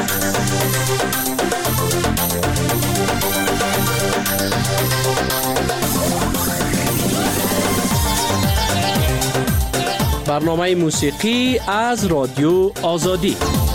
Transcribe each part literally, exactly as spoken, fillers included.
برنامه موسیقی از رادیو آزادی.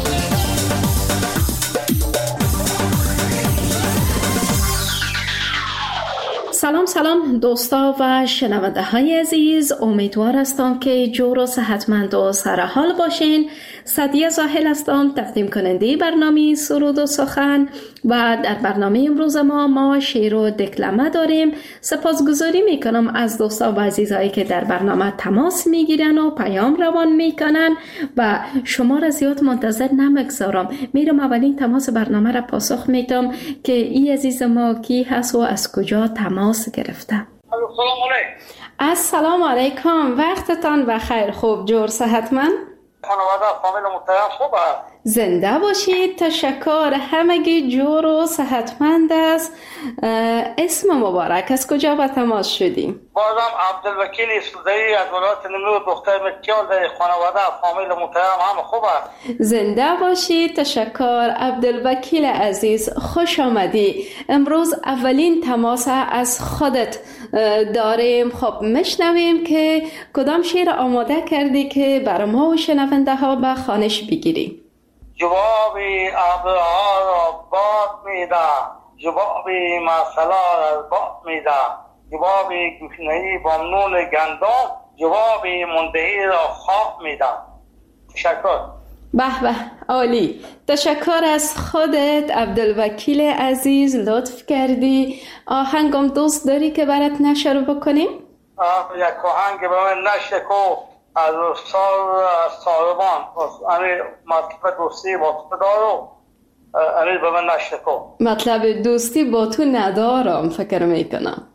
سلام سلام دوستا و شنونده های عزیز، امیدوار هستم که جور و صحتمند و سرحال باشین. سعدیه زاهل هستم، تقدیم کننده برنامه سرود و سخن، و در برنامه امروز ما ما شعر و دکلمه داریم. سپاسگزاری میکنم از دوستا و عزیزایی که در برنامه تماس میگیرن و پیام روان میکنن و شما را زیاد منتظر نمیگذارم. میرم اولین تماس برنامه را پاسخ میدم که این عزیز ما کی هست و از کجا تماس گرفته. سلام علیکم. السلام علیکم، وقتتان بخیر. خوب جور صحتمند؟ خانواده فامیل محترم خوبه؟ زنده باشید. تشکر، همگی جور و صحتمند است. اسم مبارک، از کجا به تماس شدیم؟ بازم عبدالوکیل یوسفزئی از ولایت نمرود، دختر مکیال. در خانواده فامیل محترم هم خوبه؟ زنده باشید. تشکر عبدالوکیل عزیز، خوش آمدی. امروز اولین تماس از خودت داریم. خب میشنویم که کدام شعر آماده کردی که بر ما و شنونده ها به خوانش بگیری؟ جوابی ابرها را باد میده، جوابی مسئله را باد میده، جوابی گوشنهی با نون گندم، جوابی مندهی را خواب میده. تشکر. به به، عالی. تشکر از خودت عبدالوکیل عزیز، لطف کردی. آهنگم دوست داری که برات نشر بکنیم؟ یک آهنگ به من نشر کو از استاد ساربان، یعنی مطلب دوستی با تو دارم، یعنی به من نشر کو. مطلب دوستی با تو ندارم فکر میکنم.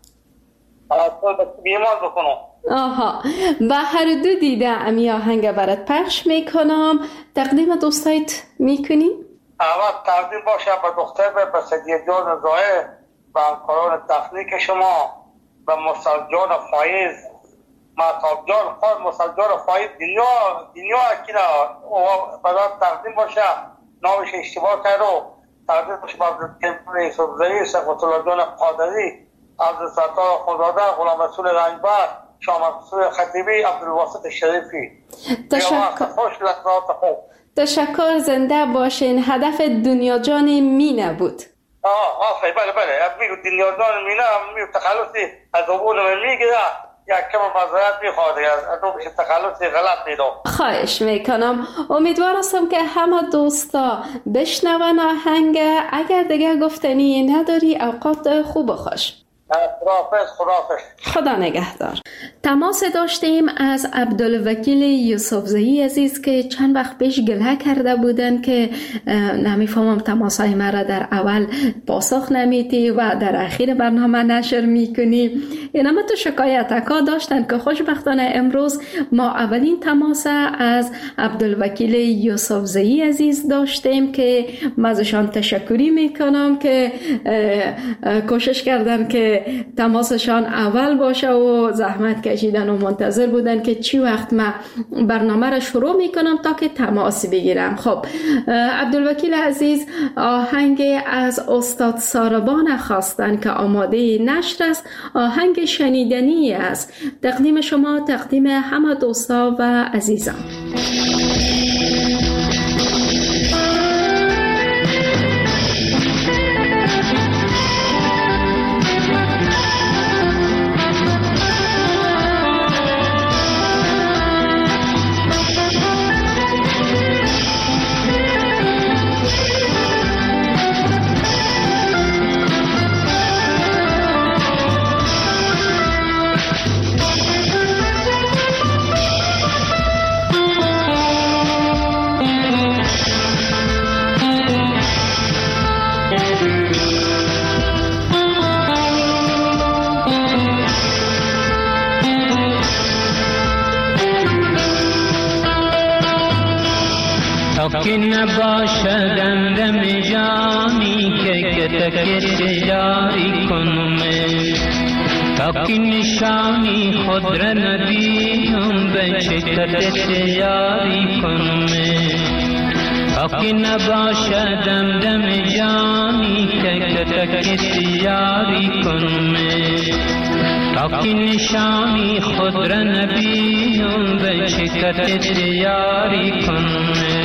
تو بیمار بکنم. آها، به هر دو دیده امی آهنگ برات پخش میکنم. تقدیم دوستایت میکنی؟ اول تقدیم باشه به دختر به سدیه جان زاهر، به همکاران تکنیک شما، به مرسل جان فایز، مهتاب جان خود، مرسل جان فایز، دنیا دنیا اکینا برات تقدیم باشه. نامش اشتباه کرده، تقدیم باشه به عبدالوکیل یوسفزئی، صفت الله جان قادری، عبدالستار خداده، غلام رسول رنجبر، شامل رسول خطیبی، عبدالواسط شریفی. تشکر. تشکر، زنده باشین. هدف دنیا جان مینه بود. آه آفه بله بله میگو دنیا جان مینه، میگو تخلصی از عبول من میگیره، یک کم مذارت میخواده از دو بشه تخلصی غلط میدو. خواهش میکنم. امیدوار هستم که همه دوستا بشنون آهنگ. اگر دیگه گفتنی نداری، اوقات خوب و خوش. خداحافظ. خداحافظ. خدا نگهدار. تماس داشتیم از عبدالوکیل یوسفزئی عزیز که چند وقت پیش گله کرده بودن که نمیفهمم تماسای مرا در اول پاسخ نمیدی و در اخیر برنامه نشر میکنی. اینم تو شکایت اکا داشتن که خوشبختانه امروز ما اولین تماس از عبدالوکیل یوسفزئی عزیز داشتیم که مازشان تشکری میکنم که کوشش کردن که تماسشان اول باشه و زحمت کشیدن و منتظر بودن که چی وقت ما برنامه را شروع میکنم تا که تماس بگیرم. خب عبدالوکیل عزیز، آهنگ از استاد ساربان خواستن که آماده نشر است. آهنگ شنیدنی است. تقدیم شما، تقدیم همه دوستا و عزیزان. که نباشد دم جانی که کتک جاری کنم، تا که نشانی خود را ندیدم به چه کتک جاری کنم. تا که نباشد دم جانی که کسی یاری کنه، تا که نشانی خود را نبینم به شکت یاری کنه.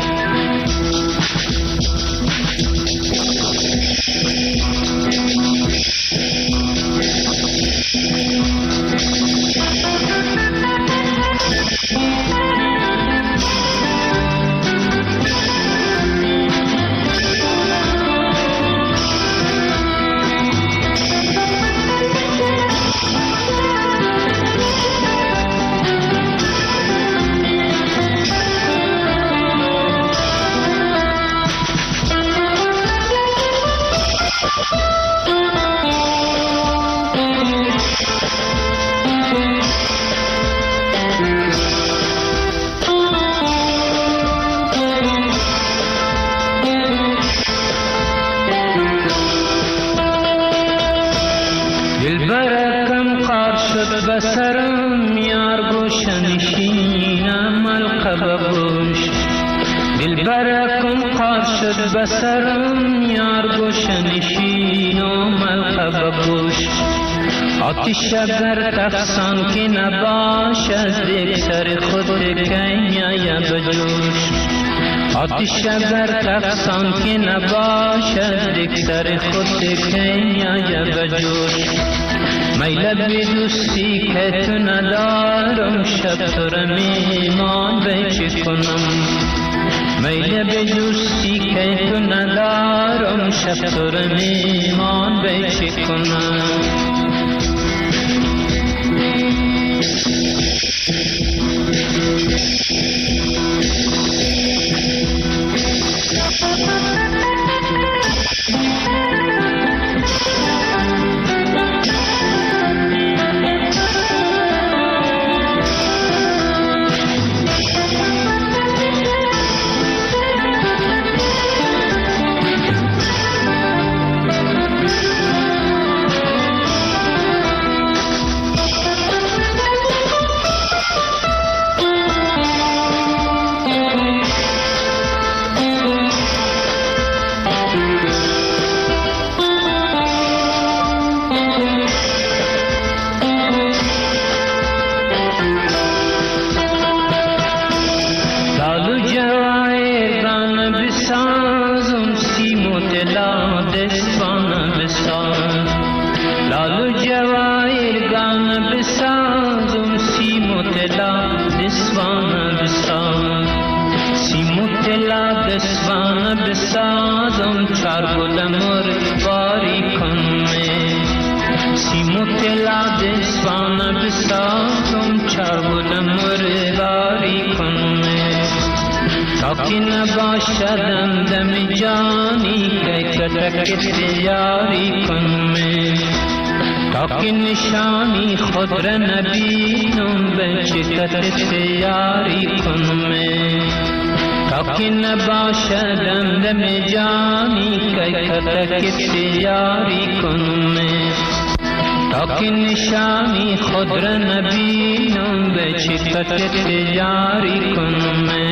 بسرم یار گوشنشینم القبه بوش، دلبرکم قاد شد بسرم یار گوشنشینم القبه بوش. آتش در تفسان که نباشد یک سر خود کنیا بجوش، آتش در تفسان که نباشد یک سر خود کنیا بجوش. میل به دوستی که تو ندارم شب تو را میمان به چی کنم، میل به دوستی که تو ندارم شب تو را میمان به چی کنم. که نباشدم دم جانی که کتک یاری کنم، تا که نشانی خود را نبینم به شکت یاری کنم، تا که نباشدم دم جانی که کتک یاری کنم، تا که نشانی خود را نبینم به شکت یاری کنم.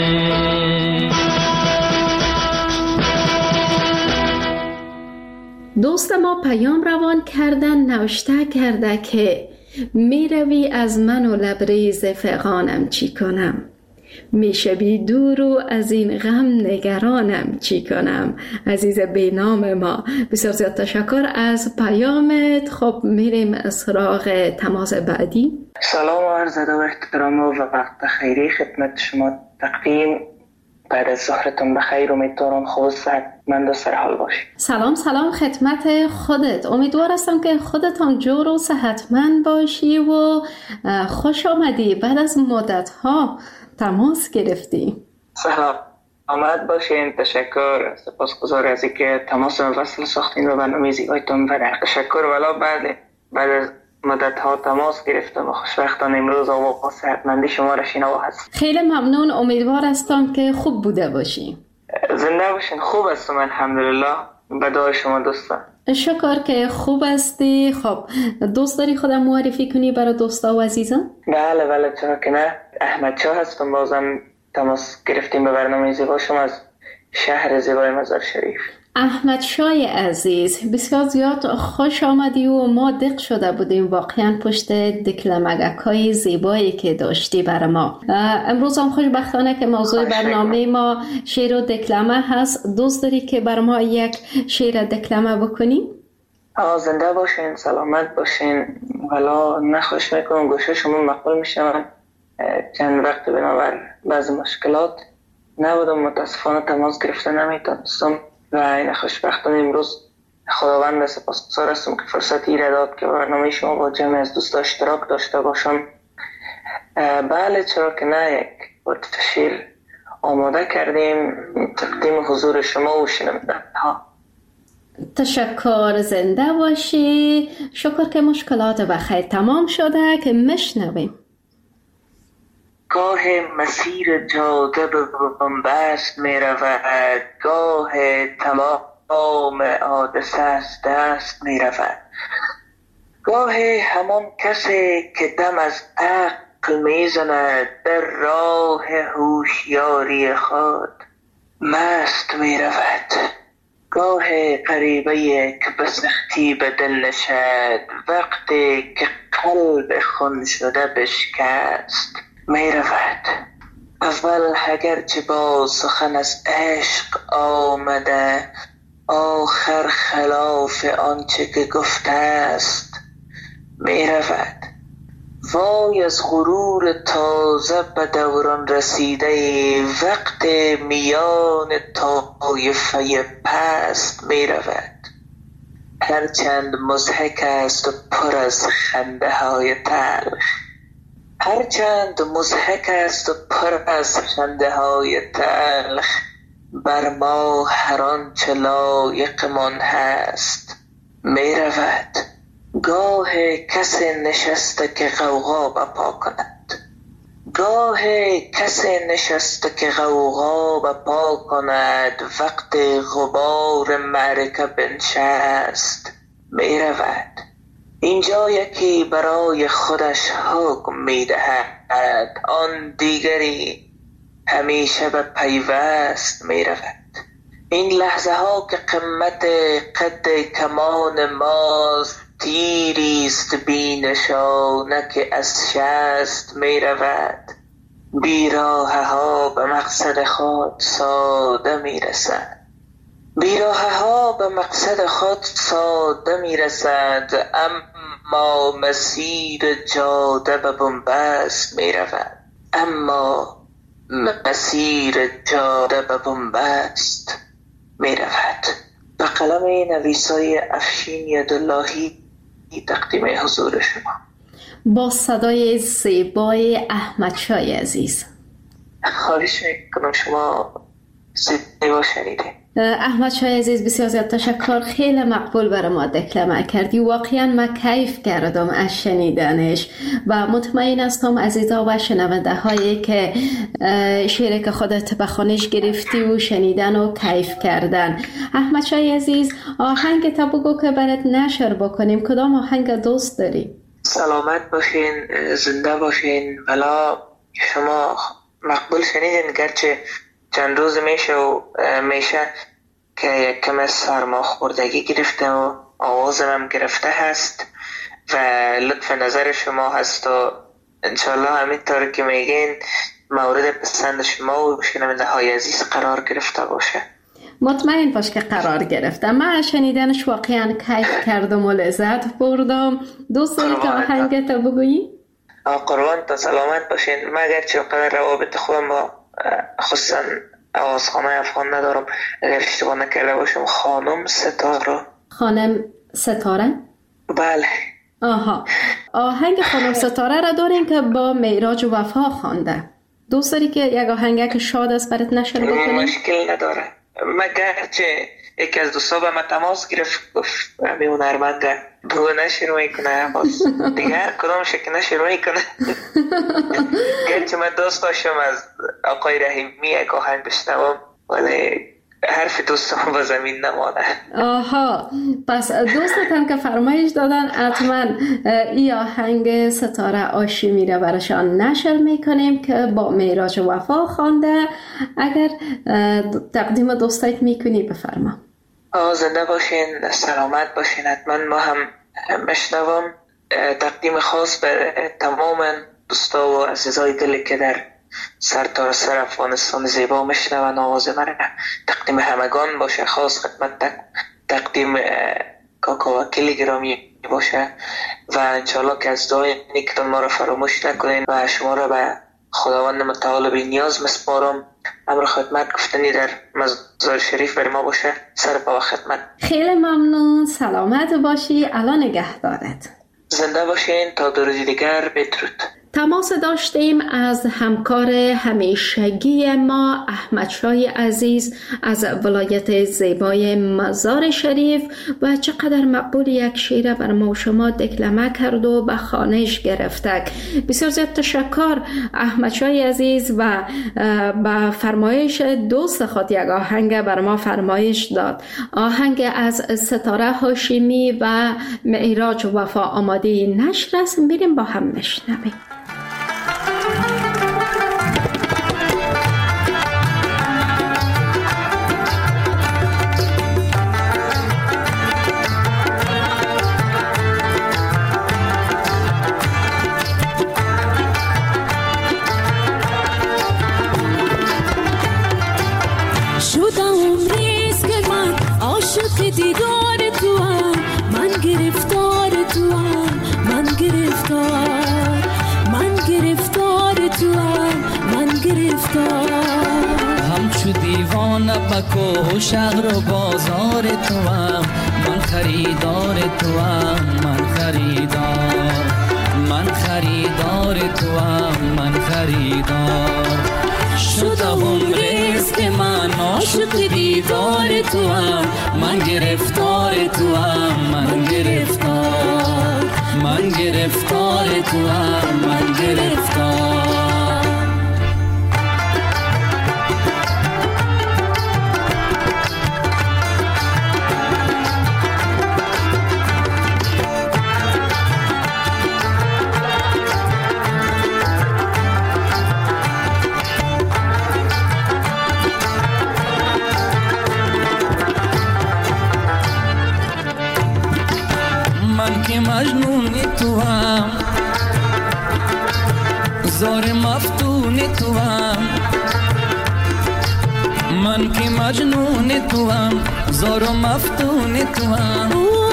دوست ما پیام روان کردن نوشته کرده که می روی از من و لبریز فغانم چی کنم، می شوی دور و از این غم نگرانم چی کنم. عزیز بینام ما بسیار زیاد تشکر از پیامت. خب میریم سراغ تماس بعدی. سلام و عرض ادب و احترام و وقت خیری خدمت شما تقدیم. بعد از ظهرتون بخیر، امیدوارم خوب و صحتمند و سرحال باشید. سلام سلام خدمت خودت، امیدوار هستم که خودتان جور و صحتمند باشی و خوش آمدی. بعد از مدت ها تماس گرفتی. سلام آمد باشین. تشکر، سپاسگزار از اینکه تماس وصل ساختین و برنامه زیبایتون بدن. تشکر. والا بعد بعد از مدت ها تماس گرفتم و خوشبختانه امروز آقا صحتمندی شما را شنوا هست. خیلی ممنون، امیدوار هستم که خوب بوده باشی. زنده باشین. خوب هستم الحمدلله، به دعای شما دوستان. شکر که خوب هستی. خب دوست داری خودم معرفی کنی برای دوستا و عزیزان؟ بله بله چرا که نه. احمد شاه هستم، بازم تماس گرفتیم به برنامه زیبا شما. از شهر زیبای مزار شریف. احمد شای عزیز، بسیار زیاد خوش آمدی و ما دق شده بودیم واقعا پشت دکلمگک های زیبایی که داشتی برای ما. امروز هم خوشبختانه که موضوع برنامه ما شعر و دکلمه هست. دوست داری که برای ما یک شعر دکلمه بکنی؟ زنده باشین، سلامت باشین. والا نخوش میکنم گوشه شما مقبول میشم. چند وقت بنابر بعض مشکلات نبودم، متاسفانه تماس گرفته نمیتونستم و این خوشبختانه امروز خداوند سپاسگزار هستم که فرصتی را داد که برنامه شما با جمع از دوست اشتراک داشته باشم. بله چرا که نه، یک بار شعر آماده کردیم تقدیم حضور شما و شنونده ها. تشکر، زنده باشی. شکر که مشکلات بخیر تمام شده که مشنویم. گاه مسیر جاده به بنبست می رود، گاه تمام حادثه از دست می رود، گاه همان کسی که دم از عقل می زند در راه هوشیاری خود مست می رود، گاه غریبه که به سختی به دل نشد وقتی که قلب خون شده بشکست می رود. اول اگرچه با سخن از عشق آمده، آخر خلاف آنچه که گفته است می رود. وای از غرور تازه به دوران رسیده وقت میان طایفه پست می رود. هرچند مضحک است و پر از خنده های تلخ، هرچند مضحک است و پر از خنده های تلخ، بر ما هر آنچه لایقمان هست می رود. گاه کسی نشسته که غوغا بپا کند، گاه کسی نشسته که غوغا بپا کند وقت غبار معرکه بنشست می رود. اینجا یکی برای خودش حکم می دهد، آن دیگری همیشه به پیوست می رود. این لحظه ها که قمت قد کمان ماست، تیریست بی نشانه که از شست می رود. بیراه ها به مقصد خود ساده می رسند، بیراه ها به مقصد خود ساده می رسند، اما مسیر جاده به بنبست می رود. اما مسیر جاده به بنبست می رود. به قلم نویسای افشین یداللهی تقدیم حضور شما. با صدای زیبای احمد شای عزیز. خواهش میکنم شما زیبا شنیده. احمد شای عزیز بسیار زیاد تشکر، خیلی مقبول برای ما دکلمه کردی. واقعا من کیف کردم از شنیدنش و مطمئن هستم عزیزا و شنونده هایی که شعری که خودت به خانش گرفتی و شنیدن و کیف کردن. احمد شای عزیز، آهنگ تا بگو که برات نشر بکنیم. کدام آهنگ دوست داری؟ سلامت باشین، زنده باشین. بلا شما مقبول شنیدین، گرچه چند روز میشه و میشه که یک کم سرما خوردگی گرفته و آوازم هم گرفته هست و لطف نظر شما هست و انشالله همینطور که میگین مورد پسند شما و شنونده های عزیز قرار گرفته باشه. مطمئن باش که قرار گرفتم. من شنیدنش واقعا کیف کردم و لذت بردم. دوست داری که آهنگت رو بگویی؟ قربان تا سلامت باشین. من اگرچه قدر روابط خودم با خصوصا آوازخانه افغان ندارم، اگر اشتباه نکرده باشم خانم ستاره. خانم ستاره؟ بله. آها، آهنگ خانم ستاره را داریم که با معراج وفا خوانده. دوست داری که یک آهنگ که شاد است برات نشر بکنیم؟ مشکل نداره. مگر چه یکی از دوستا به من تماس گرفت گفت همین هنرمنده بگو نشر میکنه، باز دیگه هر کدام شکل نشر میکنه. گرچه من دوست داشتم از آقای رحیمی یک آهنگ بشنوم ولی حرف دوستم با زمین نمانه. آها، پس دوستتان که فرمایش دادن حتما ای آهنگ ستاره هاشمی را براشان نشر میکنیم که با معراج وفا خوانده. اگر تقدیم دوستایت میکنی بفرما. زنده باشین، سلامت باشین. حتما ما هم مشنوم. تقدیم خاص به تمام دوستا و عزیزای دلی که در سرتاسر سر افغانستان زیبا میشنون آواز من، تقدیم همگان باشه. خاص خدمت تقدیم کاکا وکیل گرامی باشه و انشاءالله که از دعای نیکتون ما را فراموش نکنین و شما را به خداوند متعال بی نیاز مسپارم. امر خدمت گفتنی در مزار شریف بر ما باشه. سر پا خدمت. خیلی ممنون، سلامت باشی. الان نگهدارت. زنده باشین تا دو روز دیگر. بدرود. تماس داشتیم از همکار همیشگی ما احمد شای عزیز از ولایت زیبای مزار شریف و چقدر مقبول یک شعر بر ما و شما دکلمه کرد و به خانش گرفتک. بسیار زیاد تشکر احمد شای عزیز و با فرمایش دوست خود یک آهنگ بر ما فرمایش داد. آهنگ از ستاره هاشمی و معراج وفا آماده نشر است. میریم با هم مشنویم. دیدار تو هم من گرفتار تو هم من گرفتار من گرفتار تو هم من گرفتار همچو دیوانه بکو شهر و بازار تو هم من خریدار تو هم من خریدار من خریدار تو هم من خریدار شدم رزق من عاشق دیدار تو هم من گرفتار تو هم من گرفتار من گرفتار تو هم من گرفتار مجنون تو هم زار مفتون تو هم من که مجنون تو هم زار مفتون تو هم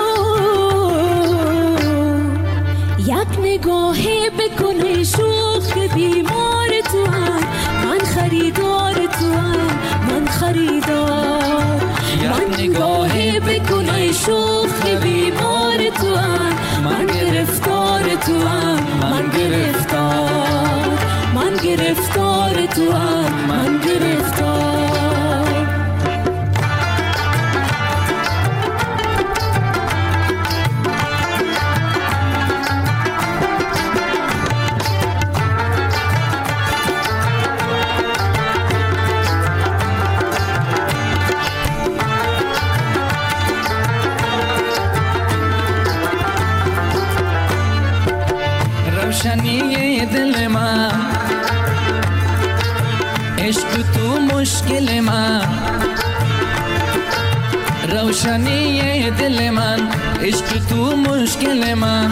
یک نگاهی بکنی شوخ بیمار تو هم من خریدار تو هم من خریدار من نگاهی بکنی شوخ بیمار تو هم من گرفتار تو هم من گرفتار من گرفتار تو هم من گرفتار روشنی دل من عشق تو مشکل من روشنی دل من عشق تو مشکل من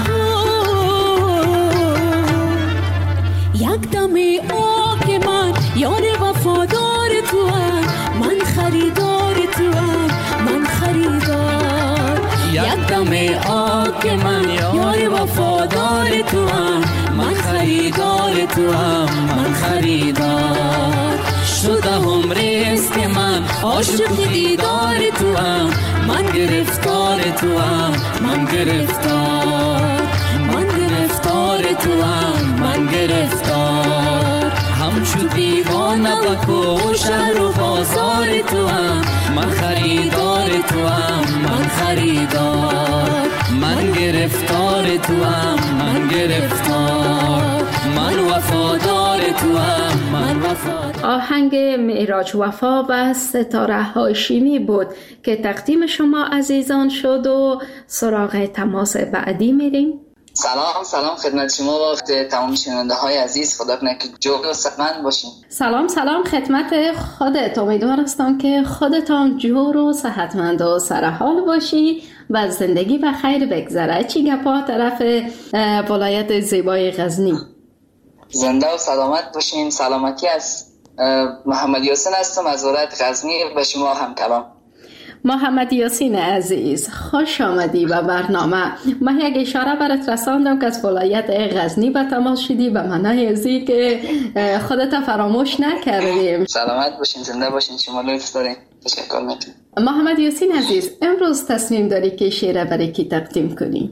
یک دمی آه من یار وفادار تو هم من خریدار تو هم من خریدار یک دمی آه من یار وفادار تو هم من خریدار تو هم من خریدار شده هم رزق من عاشق دیدار تو هم من گرفتار تو هم من گرفتار من گرفتار تو هم من گرفتار همچو دیوانه بکو شهر و بازار تو هم من خریدار تو هم من خریدار من گرفتار تو هم، من گرفتار، من وفادار تو هم، من وفادار. آهنگ معراج وفا و ستاره هاشمی بود که تقدیم شما عزیزان شد و سراغ تماس بعدی میریم. سلام سلام خدمت شما و تمام شنونده های عزیز. خدا کنه که جور و صحتمند باشین. سلام سلام خدمت خودت. امیدوار هستم که خودتان جور و صحتمند و سرحال باشی و زندگی و خیر بگذره. چی گپا طرف ولایت زیبای غزنی؟ زنده و سلامت باشین. سلامتی از محمد یاسین هستم از ولایت غزنی و شما هم کلام. محمد یاسین عزیز خوش آمدی به برنامه. من یک اشاره برات رساندم که از ولایت غزنی به تماس شدی، به معنای ازی که خودت فراموش نکردیم. سلامت باشین، زنده باشین، شما لطف دارین. تشکر میکنم. محمد یاسین عزیز امروز تصمیم داری که شعر برای کی تقدیم کنی؟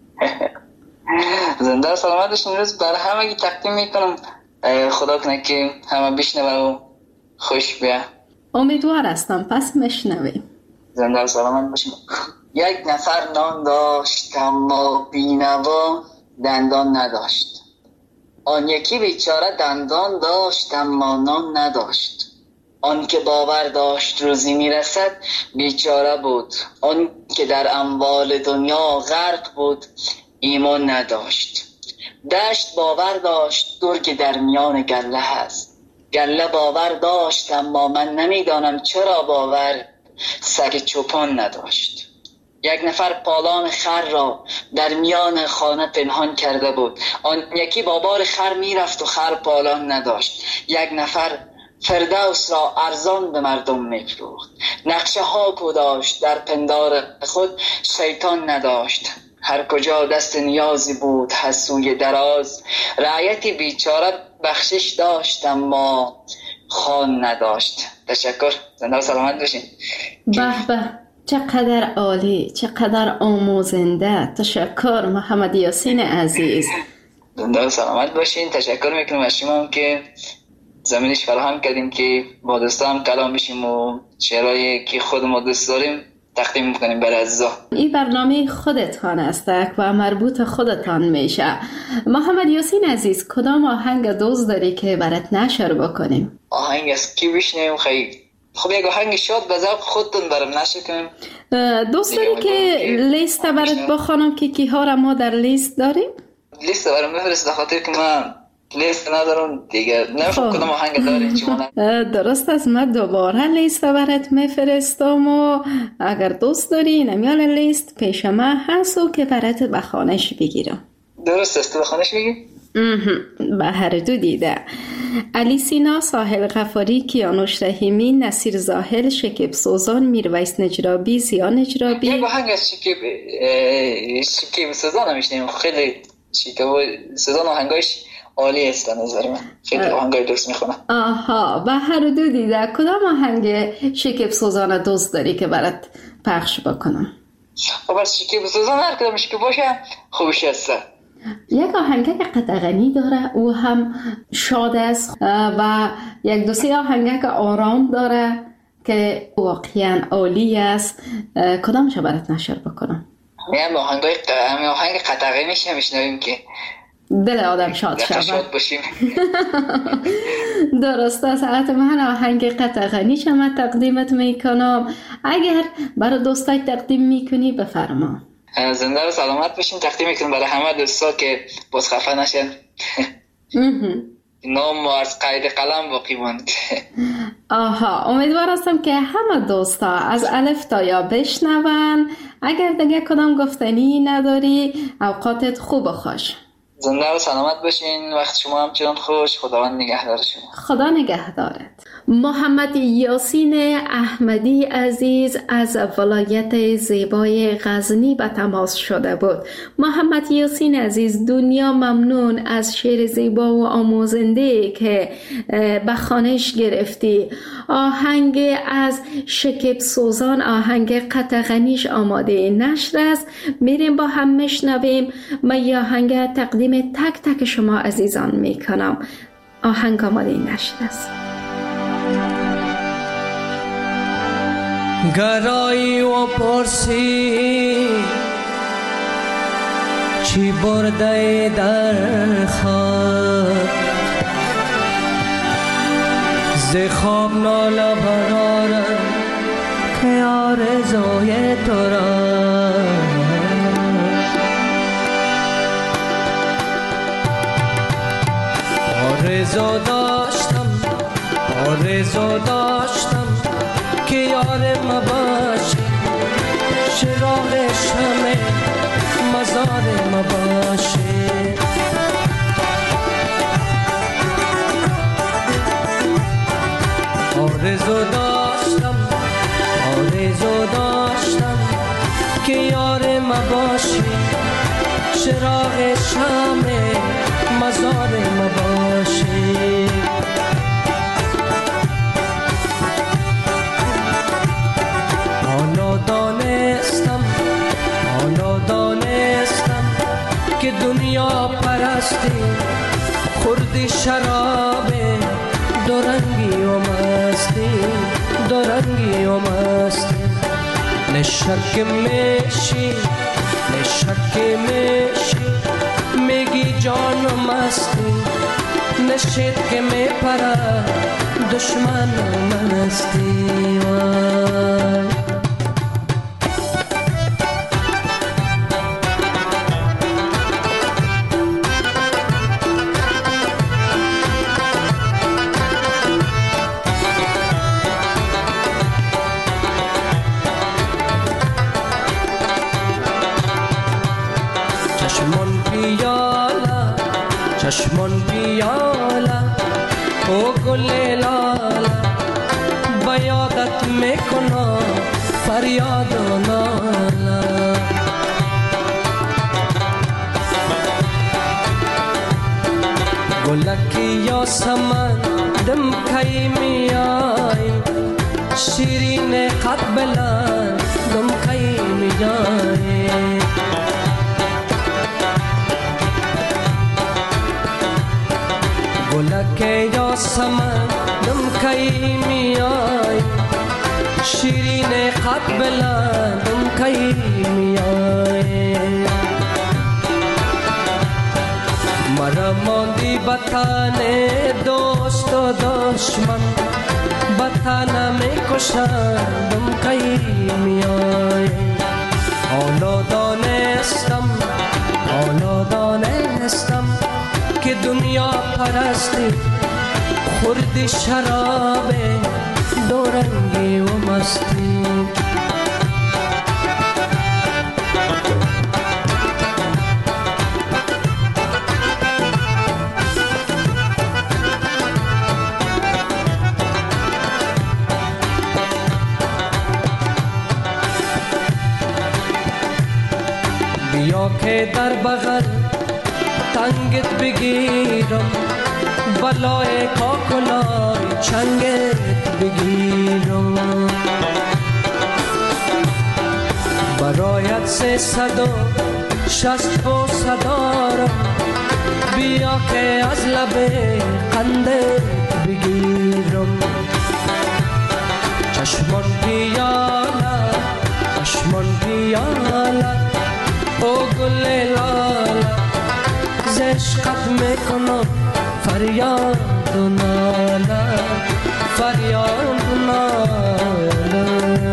زنده و سلامت باشین. امروز برای همه تقدیم میکنم. خدا کنه که همه بشنوه و خوش بیا. امیدوار هستم، پس میشنویم. زنده و سلامت باشیم. یک نفر نان داشت اما بینوا دندان نداشت. آن یکی بیچاره دندان داشت اما نان نداشت. آن که باور داشت روزی میرسد بیچاره بود. آن که در اموال دنیا غرق بود ایمان نداشت. دشت باور داشت درگ در میان گله هست. گله باور داشت اما من نمیدانم چرا باور سگ چوپان نداشت. یک نفر پالان خر را در میان خانه پنهان کرده بود. آن یکی با بار خر میرفت و خر پالان نداشت. یک نفر فردوس را ارزان به مردم میفروخت. نقشه ها کو داشت در پندار خود شیطان نداشت. هر کجا دست نیازی بود حسوی دراز. رعیتی بیچاره بخشش داشت اما خان نداشت. تشکر. زنده و سلامت باشین. به به، چقدر عالی، چقدر آموزنده. تشکر محمد یاسین عزیز. زنده و سلامت باشین. تشکر میکنم از شما که زمینش فراهم کردیم که با دوستان کلام بشیم و شعرهایی که خود ما دوست داریم تقدیم میکنیم برای عزیزا. این برنامه خودتان است و مربوط خودتان میشه. محمد یاسین عزیز کدام آهنگ دوست داری که برات نشر بکنیم؟ آهنگ از کی بشنویم؟ خیلی خب یک آهنگ شاد به ذوق خودتون برام نشر کنیم. دوست داری که لیست برات بخونم که کی ها را ما در لیست داریم؟ لیست برام بفرست خاطر که من لیست ندارم دیگه. نمی‌فهم کدام آهنگ دارین شما. درست است، من دوباره لیست برات میفرستم و اگر دوست داری نمیال لیست پیش من هست و که برات به خانش بگیرم. درست است، به خانش بگی؟ به هر دو دیده. علی سینا، ساحل غفاری، کیانوش رحیمی، نصیر زاهل، شکیب سوزان، میرویس نجرابی، زیا نجرابی. یک آهنگ از شکیب شکیب سوزان هم میشنیم. خیلی شکیب سوزان آهنگاش عالی است به نظر من. خیلی آهنگای دوست میخونم. آها، به هر دو دیده. کدام آهنگ شکیب سوزان دوست داری که برات پخش بکنم؟ خب از شکیب سوزان هر کدامش که باشه خوبش است. یک آهنگ که قطغنی داره او هم شاد است و یک دو سه آهنگ که آرام داره که واقعا عالی است. کدامش برات نشر بکنم؟ میام آهنگای همین آهنگ قطغنیش میشنویم که دل آدم شاد شود. شاد باشیم. درست است. من آهنگ قطغنی شما تقدیمت میکنم. اگر برای دوستای تقدیم میکنی بفرما. زنده و سلامت باشین. تقدیم میکنم برای همه دوستا که باز خفه نشن. نام ما از قید قلم باقی ماند. آها، امیدوار هستم که همه دوستا از الف تا یا بشنون. اگر دیگه کدام گفتنی نداری اوقاتت خوب و خوش. زنده و سلامت باشین. وقت شما همچنان خوش. خداوند نگهدار شما. خدا نگهدارت. محمد یاسین احمدی عزیز از ولایت زیبای غزنی به تماس شده بود. محمد یاسین عزیز دنیا ممنون از شعر زیبا و آموزنده که به خوانش گرفتی. آهنگ از شکیب سوزان، آهنگ قطغنیش آماده نشر است. میریم با هم میشنویم. من یه آهنگ تقدیم تک تک شما عزیزان میکنم. آهنگ آماده نشر است. گرایی و پرسی چی برده در خواب ز خواب ناله برارم که آرزوی تو را آرزو داشتم آرزو داشتم که یارم باشی چراغ شمع مزارم باشی آرزو داشتم آرزو داشتم که یارم باشی چراغ شمع مزارم باشی حالا دانستم حالا دانستم که دنیا پرستی خوردی شراب دورنگی و مستی دورنگی و مستی نشک میشی نشک میشی میگی جان و مستی نشید که میپره دشمن و مستی وای چشمون پیالا او گل لالا بیادت میکنم فریاد و نالا گلکی یاسمن دم کی میای شیرین قد بلند دم کی میای گلک یاسمن دم کی میای شیرین قد بلند دم کی میای مرا ماندی بطن دوست و دشمن بطن میکشن دم کی میای حالا دانستم حالا دانستم که دنیا پرستی خوردی شراب دورنگی و مستی بیا که در بغل تنگت بگیرم بلای کاکلای چنگت بگیرم برایت سه صد و شست و صدارم بیا که از لب قندت بگیرم چشمان پیالا چشمان پیالا او گل لالا ز عشقت میکنم فریاد و ناله فریاد و ناله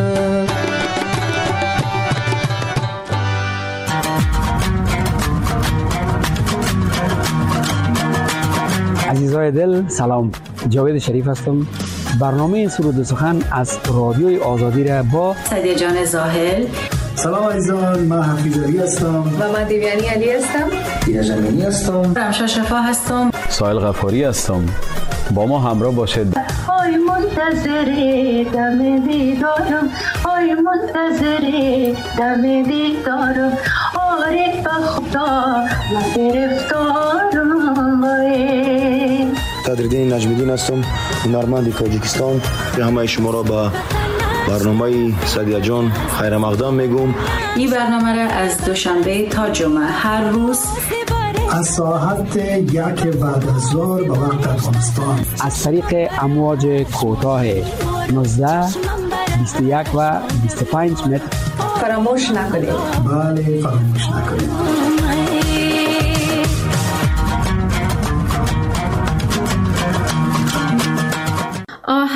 عزیزای دل سلام، جاوید شریف هستم. برنامه سرود و سخن از رادیوی آزادی را با سعدیه جان زاهل. سلام عزیزان، من حفیظ علی هستم و من دیویانی علی هستم. دینا جمینی هستم. رمشا شفا هستم. سایل غفاری هستم. با ما همراه باشید. آی منتظر دم دیدارم، آی منتظر دم دیدارم، آره به خدا من گرفتارم. قدردین نجمیدین هستم، هنرمند تاجیکستان. همه شما را به برنامه سعدیه جان خیر مقدم میگم. این برنامه را از دوشنبه تا جمعه هر روز از ساعت یک بعد از ظهر به وقت افغانستان از طریق امواج کوتاه نوزده، بیست و یک و بیست و پنج متر فراموش نکنید. بله فراموش نکنید.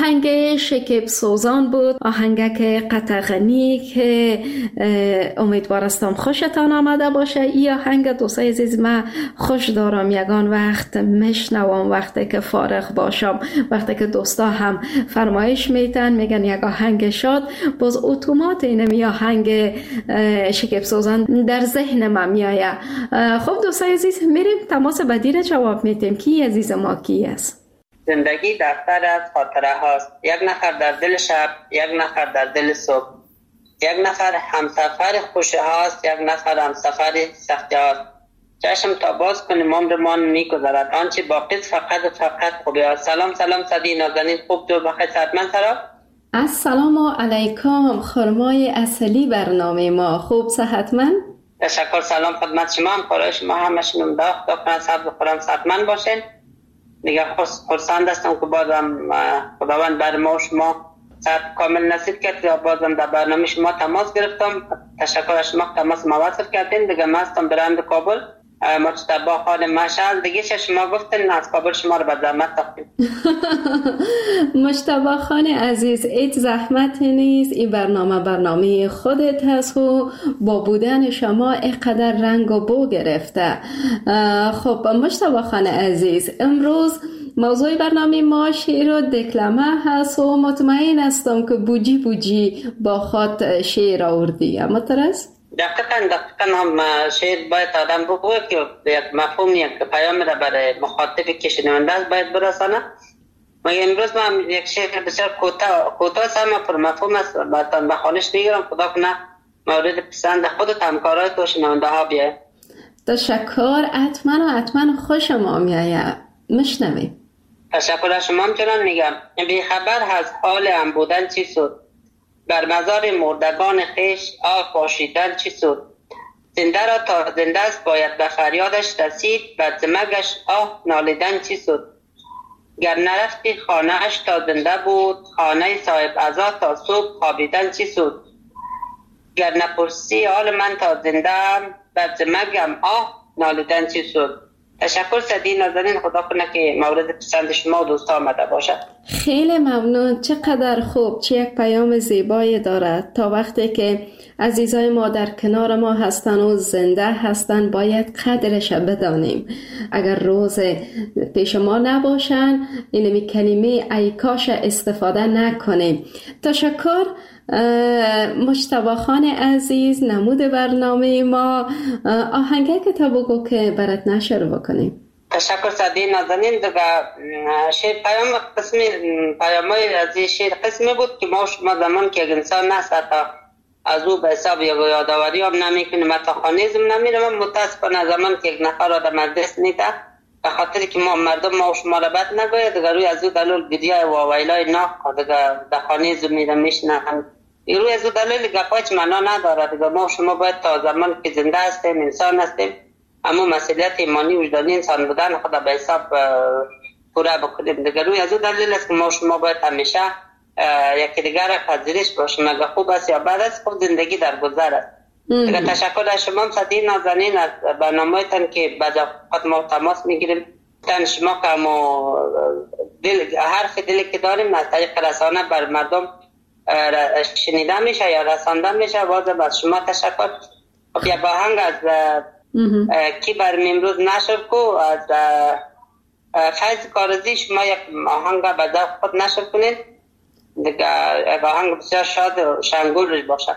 آهنگ شکیب سوزان بود، آهنگک قطغنی که امیدوار استم خوشتان آمده باشه. این آهنگ دوستای عزیز من خوش دارم یگان وقت مشنوم وقتی که فارغ باشم، وقتی که دوستا هم فرمایش میتن میگن یک آهنگ شاد، باز اتومات اینمی آهنگ شکیب سوزان در ذهن من میآید. خب دوستای عزیز میریم تماس بعدی را جواب میدیم. کی عزیز ما کی است؟ زندگی دفتر از خاطره هاست، یک نفر در دل شب، یک نفر در دل صبح، یک نفر همسفر خوشی هاست، یک نفر همسفر سختی هاست. چشم تا باز کنیم عمرمان میگذرد، آنچه باقی فقط و فقط خوبی هاست. سلام سلام صدی نازنین، خوب جو بخیر صحتمند سرا. السلام علیکم، خرمای اصلی برنامه ما، خوب صحتمند؟ تشکر. سلام خدمت شما، هم خورای شما همشون داخت داخت صحت بخورم صحتمند باشین. دیگه خرسند هستم که بازم خداوند بر ما و شما صحت کامل نصیب کرد که بازم در برنامه شما تماس گرفتم. تشکر از شما تماس مواصل کردین. دیگه من هستم برند کابل، مجتبی خان مشعل. دیگه شما گفتین از کابل شما رو به زحمت تاختیم. مجتبی خان عزیز، هیچ زحمت نیست، این برنامه برنامه خودت هست و با بودن شما اینقدر رنگ و بو گرفته. خب مجتبی خان عزیز، امروز موضوع برنامه ما شعر و دکلمه هست و مطمئن هستم که بوجی بوجی با خود شعر آوردی، اما ترس؟ دقیقاً دقیقاً هم شاید باید آدم بگوید که یک مفهوم یک پیام را برای مخاطبی که شنونده است باید برسانه. مگه امروز من یک شعر بسیار کوتاه کوتاه است اما پر مفهوم است، براتون بخوانش میگیرم. خدا کنه مورد پسند خودت همکارای تو شنونده ها بیاید. تشکر. حتما و حتما خوشم آمیاید، میشنویم. تشکر از شما. همچنان میگم بی خبر از حال هم بودن چی سود، بر مزار مردگان خیش آه پاشیدن چی سود، زنده را تا زنده است باید به فریادش رسید، بر زمگش آه نالیدن چی سود، گر نرفتی خانه اش تا زنده بود، خانه صاحب عزا تا صبح خوابیدن چی سود، گر نپرسی حال من تا زنده ام، بر زمگم آه نالیدن چی سود. تشکر صدی نازنین، خدا کنه که مورد پسند شما و دوست آمده باشد. خیلی ممنون. چقدر خوب، چه یک پیام زیبایی دارد. تا وقتی که عزیزای ما در کنار ما هستن و زنده هستن باید قدرش بدانیم. اگر روز پیش ما نباشن اینمی کلمه ای کاش استفاده نکنیم. تشکر مجتبی خان عزیز، نمود برنامه ما. آهنگه که تا بگو که برات نشر بکنیم. تشکر صدی نازنین. دیگه شعر پیام قسمی پیامای از شعر قسمی بود که ما شما زمان که انسان نست از او به حساب یا یادآوری هم نمیکنیم، حتی خانیزم نمیرم. متاسفانه زمان که یک نفر آدم از دست نیده به خاطر که ما مردم ما و شما را بد نگوید، دیگه روی از او دلول گریه و ویلای ناخ دیگه در خانیزم میرم میشنم. روی از او دلیل گپایچ معنا نداره. دیگه ما و شما باید تا زمان که زنده هستیم انسان هستیم اما مسئولیت ایمانی وجدانی انسان بودن خدا به حساب پورا بکنیم. دیگه روی از او دلیل است که ما و شما باید همیشه یکی دیگر را پذیرش باشیم. اگه خوب است یا بد است، خوب زندگی در گذر است. دیگه تشکر از شما صدی نازنین از برنامه‌تان که بعد خود ما تماس میگیریم. تن شما که ما دل حرف دلی که داریم از طریق رسانه بر مردم شنیده میشه یا رسانده میشه. بازم از شما تشکر. خب یک آهنگ از کی برمی امروز نشر کو از فیض کارزی شما یک آهنگ به ذوق خود نشر کنید. دیگه یک آهنگ بسیار شاد و شنگول روش باشه.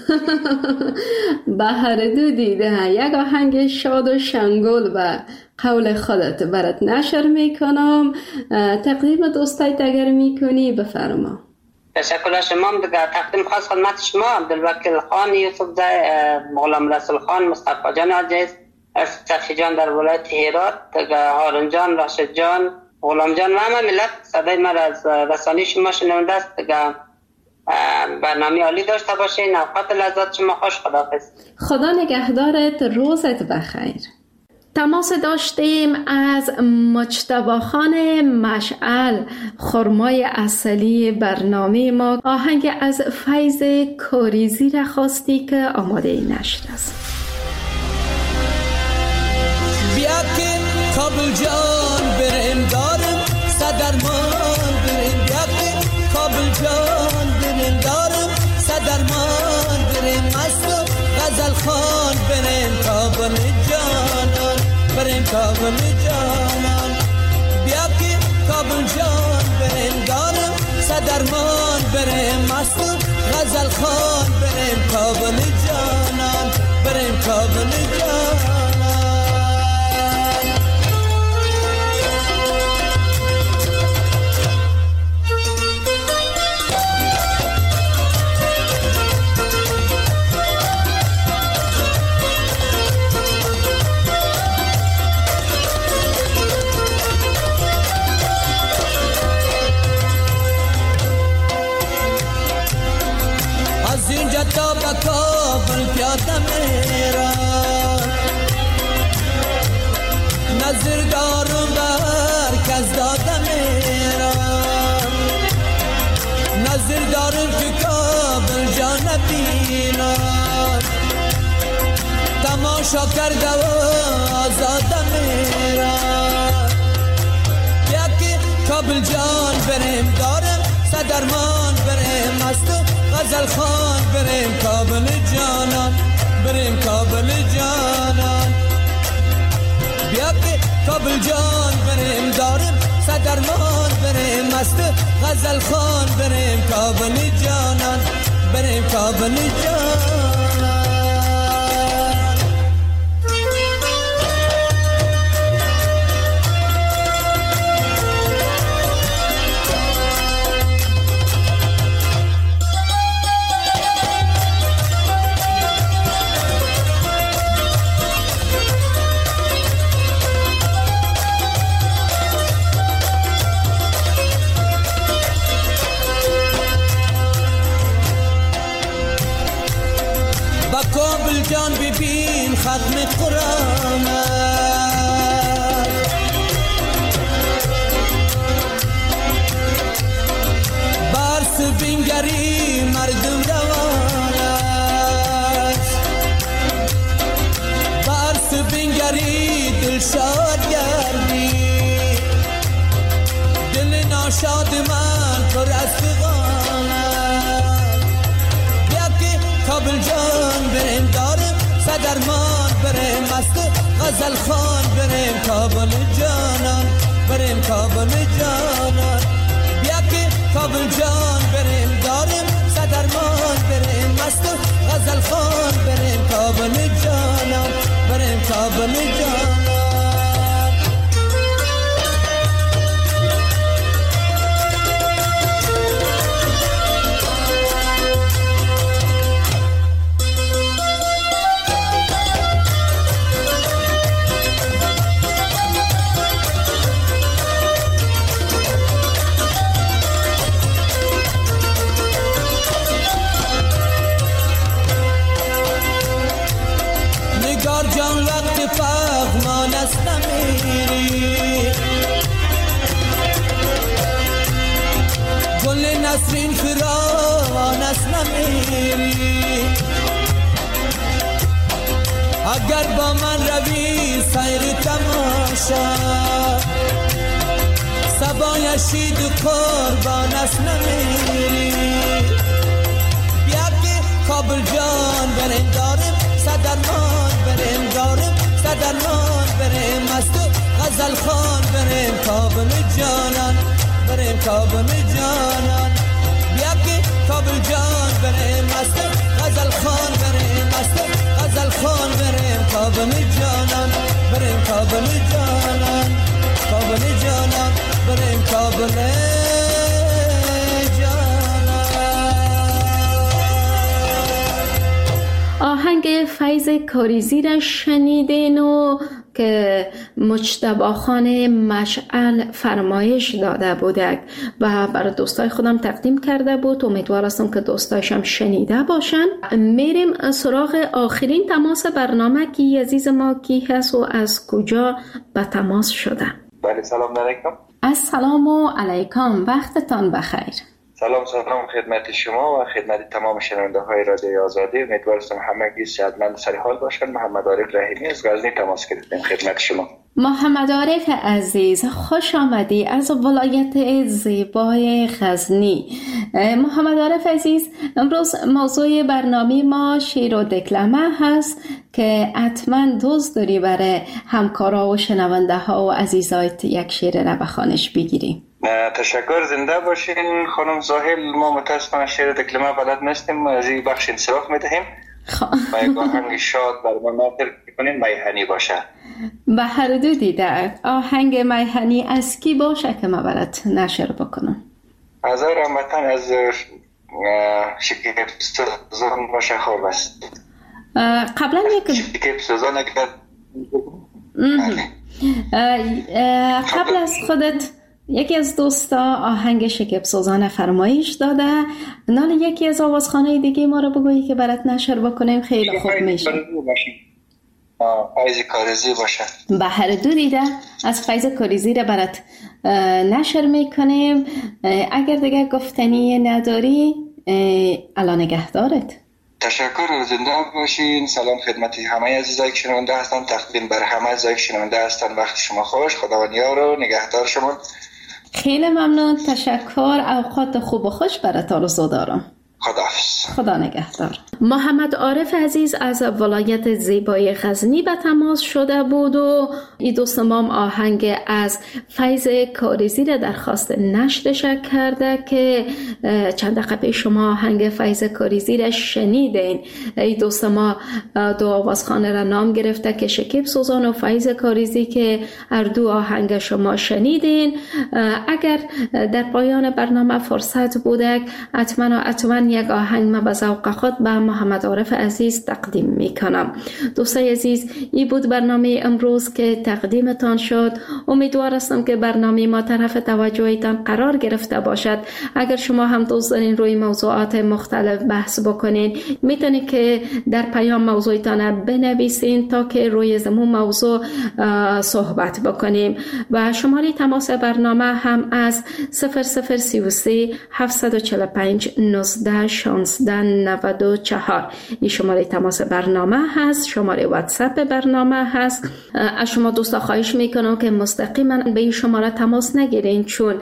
بهر دو دیده یک آهنگ شاد و شنگول به قول خودت برات نشر میکنم. تقدیم دوستایت اگر میکنی بفرما. تشکر از شما. دیگه تقدیم خاص خدمت شما عبدالوکیل خان، یوسف زای، غلام رسول خان، مصطفی جان عزیز، صفی جان در ولایت هرات، دیگه هارون جان، راشد جان، غلام جان و همه ملت صدای من از رسانی شما شنونده است. دیگه برنامه عالی داشته باشین. اوقات لذت شما خوش. خداحافظ. خدا نگهدارت. روزت بخیر. تماس داشتیم از مجتبی خان مشعل، خرمای اصلی برنامه ما. آهنگ از فیض کاریزی را خواستی که آماده نشر است. بیا که کابل جان بریم دارم صدرمان بریم، بیا که خان بریم کابل جانان، بریم کابل جانان. بیا که کابل جان بریم دارم صدرمان، بریم مستو غزل خان بریم کابل جانان، بریم کابل جانان. تا به کابل پیاده میرم، نظر دارم بر کس داده میرم، نظر دارم که کابل جا نبینم، تماشا کرده و آزاده میرم. یکی کابل جان بریم دارم صدرمان، بریم مستو غزل خان بریم کابل جانان، بریم کابل جانان. بیا که کابل جان بریم داریم صدرمان، بریم مست غزل خان بریم کابل جانان، بریم کابل جانان. کابل جان ببین ختم قرآن، برس بینگری مردم روان است، برس بینگری دل شاد گردی، دل ناشاد من پر از فغان است. بیا که کابل جان بریم دارم صدرمان، بریم مست غزل خان بریم کابل جانان، بریم کابل جانان. بیا که کابل جان بریم دارم صدرمان، بریم مست غزل خان بریم کابل جانان، بریم کابل جانان. جان وقت فغمان است نمیری، گل نسرین فراوان است نمیری. اگر با من روی سیر تماشا، سبای شید قربان است نمیری. بیا که کابل جان بریم دارم صدرمان، بریم دارم صدرمان، بریم مست غزل خان بریم کابل جانان، بریم کابل جانان. بیا که کابل جان بریم مست غزل خان، بریم مست غزل خان بریم کابل جانان، بریم کابل جانان، کابل جانان، بریم کابل جانان. آهنگ فیض کاریزی را شنیدین و که مجتبی خان مشعل فرمایش داده بودک و برای دوستای خودم تقدیم کرده بود. امیدوار هستم که دوستایشم شنیده باشن. میریم سراغ آخرین تماس برنامه کی عزیز ما کی هست و از کجا به تماس شده. بله سلام علیکم. السلام علیکم، وقتتان بخیر. سلام سلام خدمت شما و خدمت تمام شنونده های رادیوی آزادی. امیدوارم همگی صحتمند و سر حال باشند. محمد عارف رحیمی از غزنی تماس گرفتم خدمت شما. محمد عارف عزیز، خوش آمدی از ولایت زیبای غزنی. محمد عارف عزیز، امروز موضوع برنامه ما شعر و دکلمه هست که حتما دوست داری برای همکارا و شنونده ها و عزیزایت یک شعر را به خوانش بگیریم. تشکر، زنده باشین خانم زاهل. ما متاسفانه شعر دکلمه بلد نیستیم، از این بخش انصراف میدهیم. با یک آهنگ شاد برنامه کنیم. میهنی باشه. به هر دو دیده آهنگ میهنی از کی باشه که ما برات نشر بکنم؟ از رحمتن از شکیب سوزان باشه. خوب است. قبلا یک شکیب سوزان اگر قبل از خودت یکی از دوستا آهنگ شکیب سوزان فرمایش داده، نال یکی از آوازخانه دیگه ما رو بگویی که برات نشر بکنیم. خیلی خوب میشه. فیض کاریزی باشه. به هر دو دیده از فیض کاریزی رو برات نشر میکنیم. اگر دیگه گفتنی نداری الان نگهدارت. تشکر، زنده باشین. سلام خدمت همه عزیزایی که شنونده هستن. تقدیم بر همه عزیزایی که شنونده هستن. وقت شما خوش. خداوند یار و نگهدار شما. خیلی ممنون. تشکر. اوقات خوب و خوش برات آرزو دارم. خداحافظ. خدا نگهدار. محمد عارف عزیز از ولایت زیبای غزنی به تماس شده بود و این دوست ما آهنگ از فیض کاریزی را درخواست نشرش کرده که چند دقیقه پیش شما آهنگ فیض کاریزی را شنیدین. این دوست ما دو آوازخانه را نام گرفته که شکیب سوزان و فیض کاریزی که هر دو آهنگ شما شنیدین. اگر در پایان برنامه فرصت بوده حتما حتما یک آهنگ ما به ذوق خود به محمد عارف عزیز تقدیم میکنم. دوستای عزیز، این بود برنامه امروز که تقدیمتان شد. امیدوار هستم که برنامه ما طرف توجهتان قرار گرفته باشد. اگر شما هم دوست دارین روی موضوعات مختلف بحث بکنین، میتونید که در پیام موضوعتان بنویسین تا که روی زمون موضوع صحبت بکنیم. و شماره تماس برنامه هم از صفر صفر سه و سه هفت چهار پنج نوزده شانزده نود و چهار. این شماره تماس برنامه هست، شماره واتساپ برنامه هست. از شما دوستا خواهش میکنم که مستقیما به این شماره تماس نگیرین، چون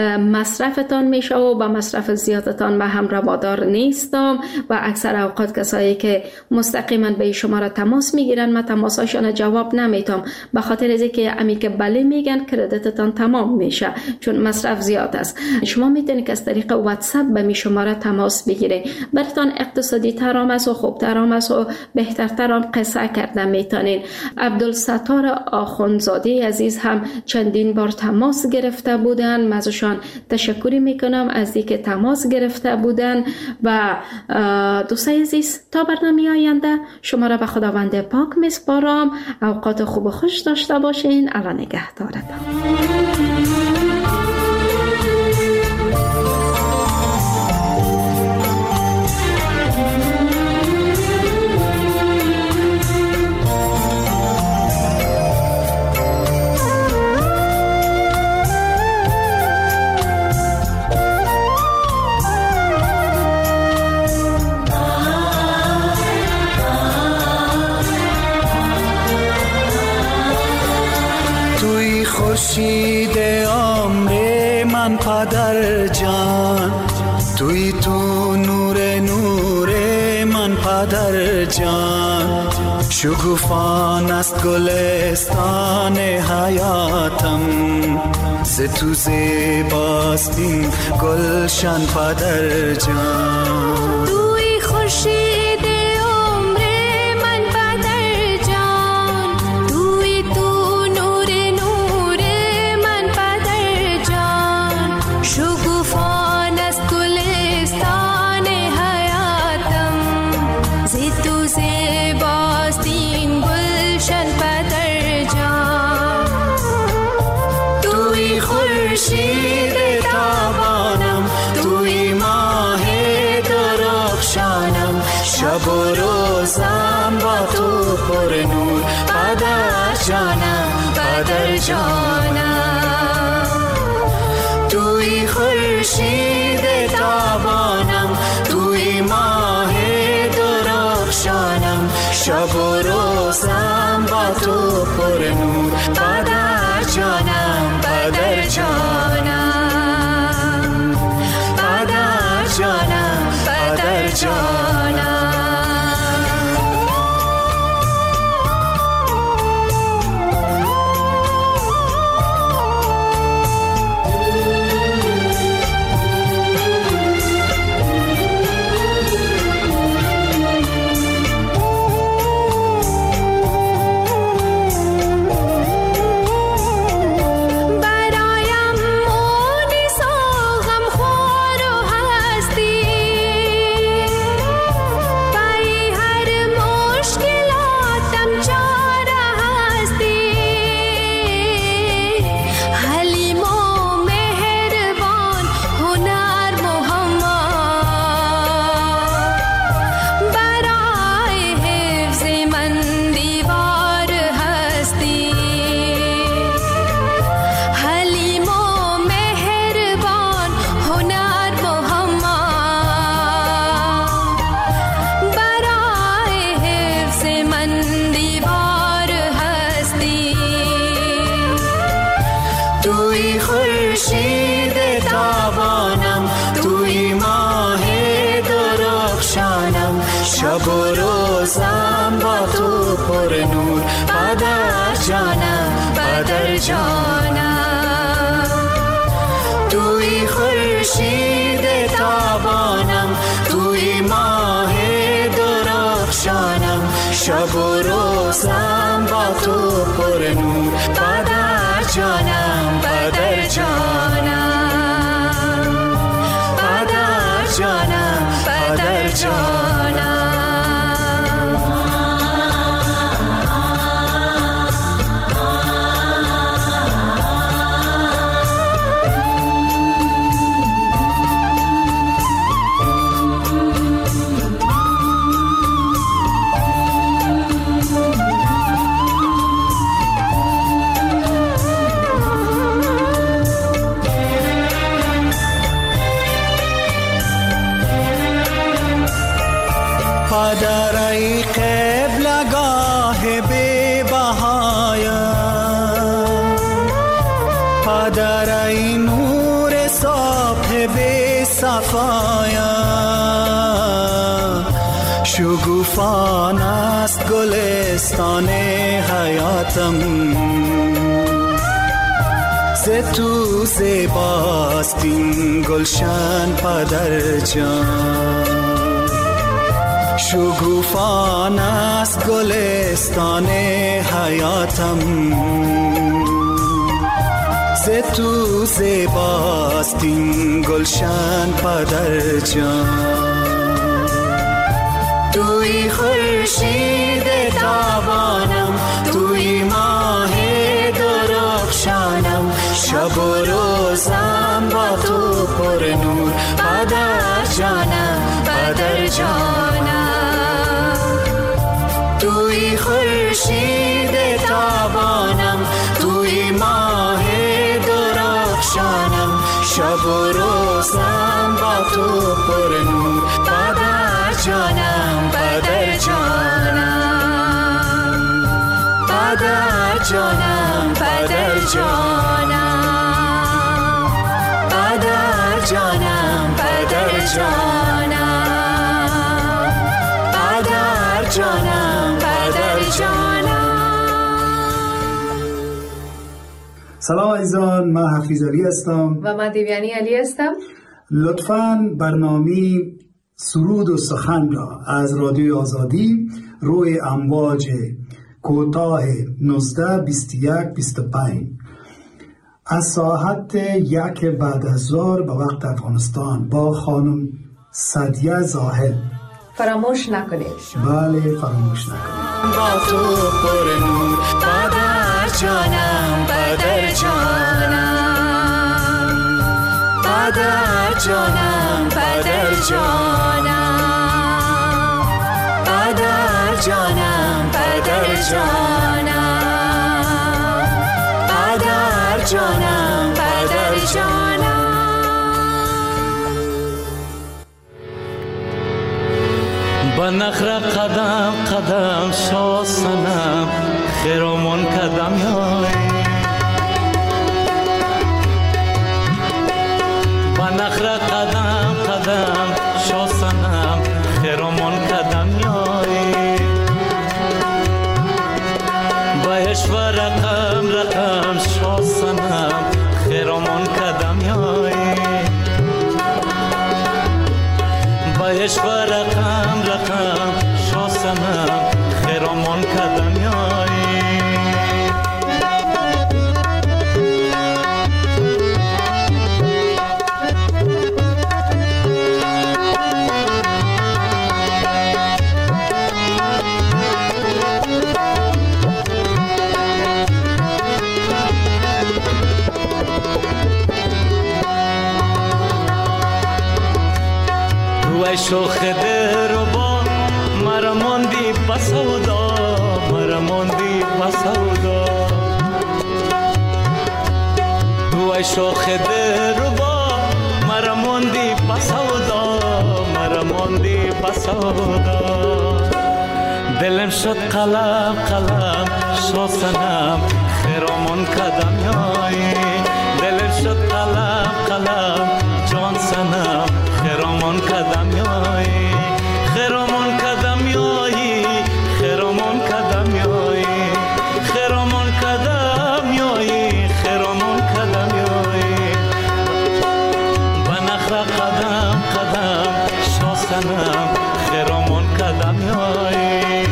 مصرفتان میشه و با مصرف زیادتان من هم روادار نیستم و اکثر اوقات کسایی که مستقیما به این شماره تماس میگیرن من تماساشون جواب نمیتم، به خاطر از اینکه امی که بله میگن کردیتتان تمام میشه چون مصرف زیاد است. شما میتونید که از طریق واتساپ به می شماره تماس بگیره. براتون اقتصادی ترام است و خوب ترام است و بهتر ترام قصه کرده میتونین. عبدالستار آخوندزاده عزیز هم چندین بار تماس گرفته بودن. من ازشان تشکر میکنم از اینکه تماس گرفته بودن. و دوستای عزیز، تا برنامه آینده شما را به خداوند پاک میسپارم. اوقات خوب و خوش داشته باشین. الان نگهدارتان. خورشید عمر من پدر جان، توی تو نور نور من پدر جان. شکوفان است گلستان حیاتم، ز تو زیباست این گلشن پدر جان. توی خورشید خورشید تابانم، توی ماه درخشانم، شب و روزم با تو پر نور پدر جانم، پدر جانم. توی خورشید تابانم، توی ماه درخشانم، شب و روزم با تو پر نور پدر جانم پدر جانم پدر جانم پدر جانم شب و روزم با تو پر نور پدر جانم پدر جانم توی خورشید تابانم توی ماه درخشانم شب و روزم با تو پر نور پدر جانم پدر جانم پدر جانم پدر جانم پدر ای قبلگاه بی بهایم پدر ای نور صبح بی صفایم شگوفان است گلستان حیاتم ز تو زیباست این گلشن پدر جان شگوفان است گلستان حیاتم ز تو زیباست این گلشن پدر جان توی خورشید تابانم توی ماه درخشانم شب و روزم با تو پر نور پدر جانم پدر جانم توی خورشید تابانم توی ماه درخشانم شب و روزم با تو پر نور پدر جانم پدر جانم پدر جانم پدر جانم پدر جانم پدر جانم پدر جانم پدر جانم. سلام عزیزان، من حفیظ علی هستم و من دیویانی علی هستم. لطفاً برنامه سرود و سخن را از رادیوی آزادی روی امواج کوتاه نوزده بیست و یک بیست و پنج از ساعت یک بعد از ظهر به وقت افغانستان با خانم سعدیه زاهد فراموش نکنید. بله فراموش نکنید. با تو پر نور پدر جانم پدر جانم پدر جانم پدر جانم پدر جانم پدر جانم پدر جانم پدر جانم. به نخره قدم قدم شاسنم خیرامون کدم یای با نخره قدم قدم شاسنم خیرامون کدم یای بایش و رقم رقم شاسنم خیرامون کدم یای بایش و رقم رقم شاسنم خیرامون کدم یای شوخ دربا مرا ماندی بسودا مرا ماندی بسودا تو شوخ دربا مرا ماندی بسودا مرا ماندی بسودا دلم شد قلم قلم شاسنم خیرامون کدم یای دلم شد قلم قلم جان سنم خیرامون کدم یای خیرامون کدم یای خیرامون کدم یای خیرامون کدم یای خیرامون کدم یای بنخره قدم قدم شاسنم خیرامون کدم یای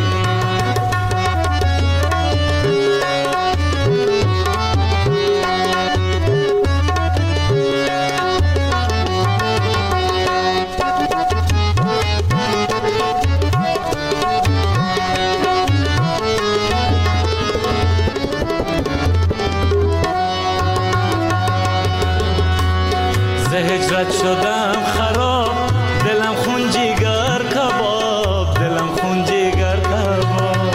هجرت شدم خراب دلم خون جگر کباب دلم خون جگر کباب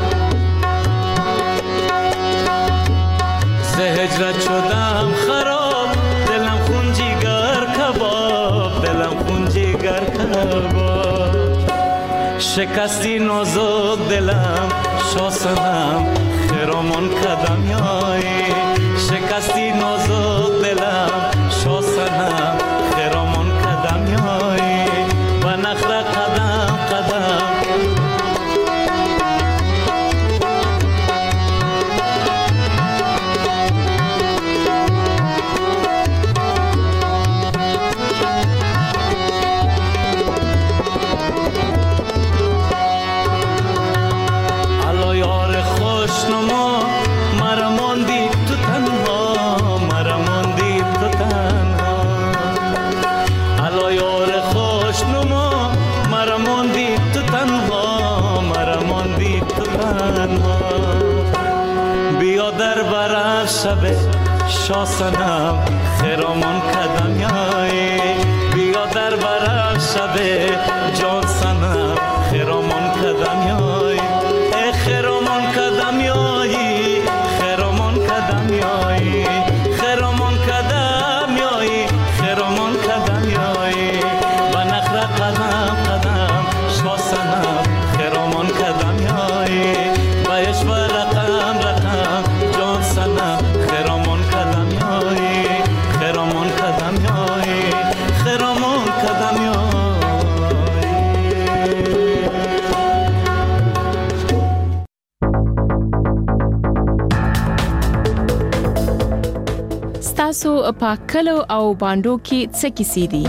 ز هجرت شدم خراب دلم خون جگر کباب دلم خون جگر کباب شکستی نازک دلم شاسنم خیرامون کدم یای شکستی نازک دلم شاسنم خیرامون کدم یای و نخره قدم قدم الا یار خوشنما مرا ماندی تو تنها مرا ماندی تو تنها الا یار خوشنما مرا ماندی تو تنها مرا ماندی تو تنها بیا در برف شب شاسنم خیرامون کدم یای بیا در برف شب جان سنم خیرامون کدم یای ای خیرامون کدم یای خیرامون کدم یای خیرامون کدم یای خیرامون کدم یای و نخره قدم قدم شاسنم خیرامون کدم یای بایش و رقم رقم جان سنم خیرامون کدم یای خیرامون کدم یای خیرامون کدم یای ستاسو په کلو او باندو کې څه کیسې دي؟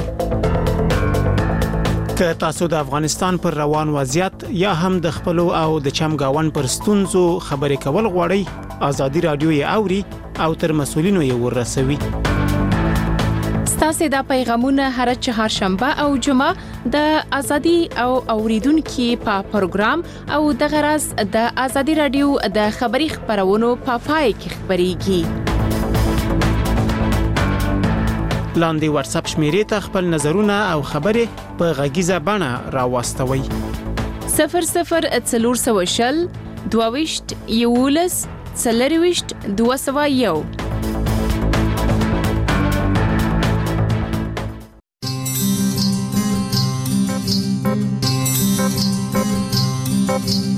که تاسو د افغانستان پر روان وضعیت یا هم د خپل او د چمګاون پر ستونزو خبرې کول غواړئ ازادي رادیو یې اوري او تر مسولینو یې ورسوي. ستاسو د پیغامونه هر چهارشنبه او جمعه د ازادي او اوریدونکو په پروګرام او د غرض د ازادي رادیو د خبري خبرونو په پای کې خبريږي. لاندې واتس اپ شمیرې ته خپل نظرونه او خبرې په غږیزه بڼه راوستوي. صفر صفر څلور سوه شل دوه ویشت یولس څلور ویشت دوه سوه یو.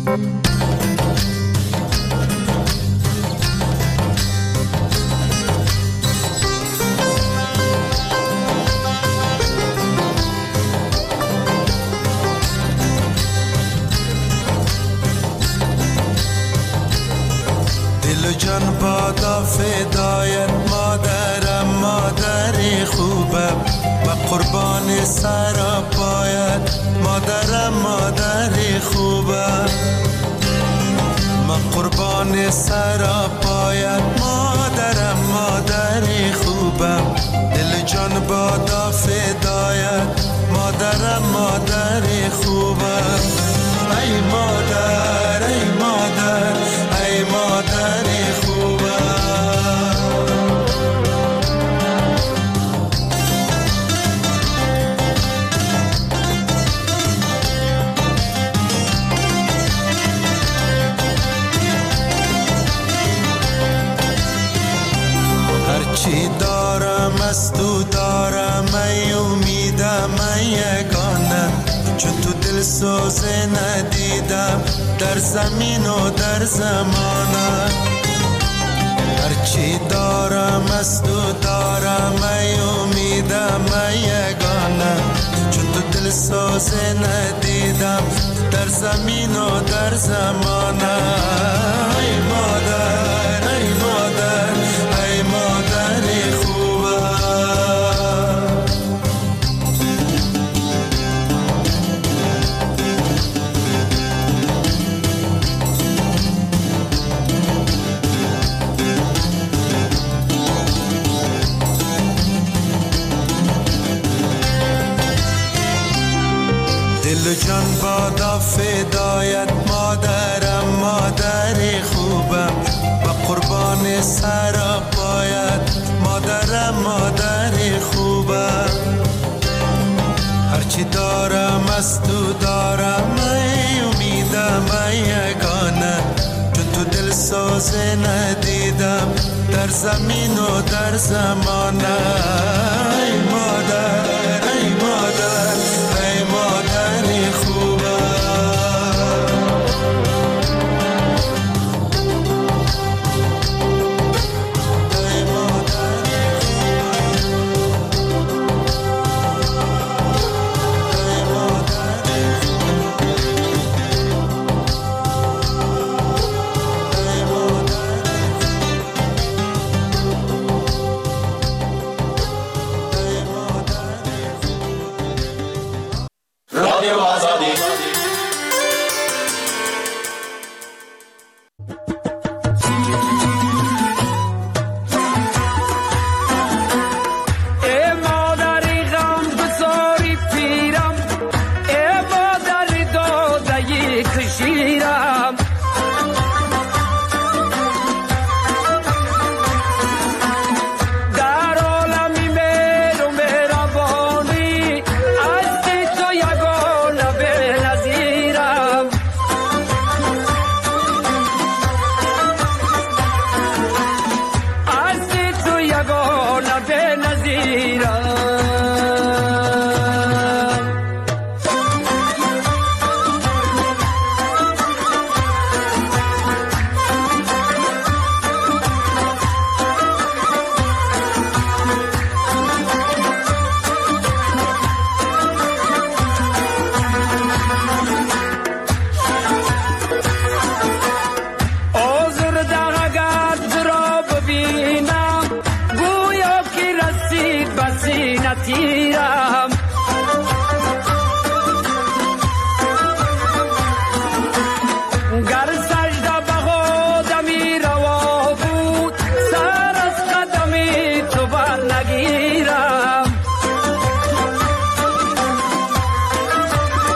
جان بادا فدایت مادرم مادر خوبم و قربان سر پایت مادرم مادر خوبم ما قربان سر پایت مادرم مادر خوبم دل جان بادا فدایت مادرم مادر خوبم ای مادر ای مادر ای مادر چی دارم از تو دارم ای امیدم ای یگانه چون تو دل سوزه ندیدم در زمین و در زمانه هرچی دارم از تو دارم ای امیدم ای یگانه چون تو دل سوزه ندیدم در زمین و در زمانه ای مادر ای مادر ای مادر دل جان بادا فدایت مادرم مادر خوبم و قربان سر پایت مادرم مادر خوبم هرچی دارم از تو دارم ای امیدم ای یگانه چون تو دل سوزه ندیدم در زمین و در زمانه ای مادر ای مادر ای مادر خوبم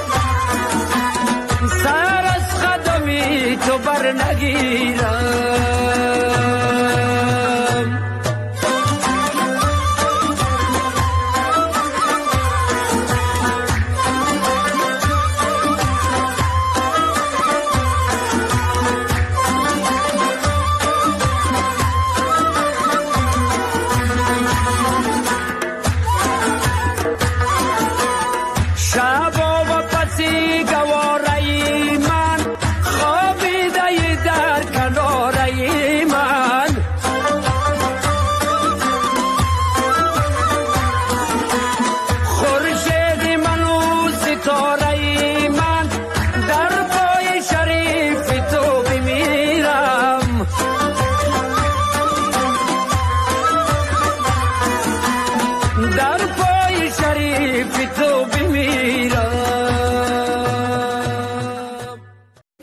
تو بر نگیرم